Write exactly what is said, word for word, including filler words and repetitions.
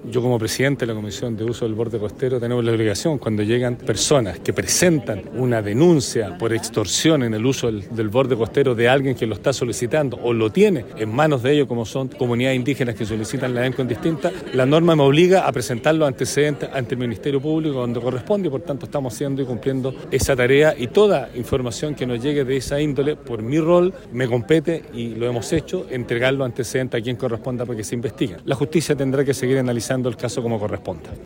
Yo como presidente de la Comisión de Uso del Borde Costero tenemos la obligación cuando llegan personas que presentan una denuncia por extorsión en el uso del, del borde costero de alguien que lo está solicitando o lo tiene en manos de ellos, como son comunidades indígenas que solicitan la ENCON distinta, la norma me obliga a presentar los antecedentes ante el Ministerio Público donde corresponde y por tanto estamos haciendo y cumpliendo esa tarea y toda información que nos llegue de esa índole, por mi rol, me compete y lo hemos hecho, entregar los antecedentes a quien corresponda para que se investiguen. La justicia tendrá que seguir analizando el caso como corresponda.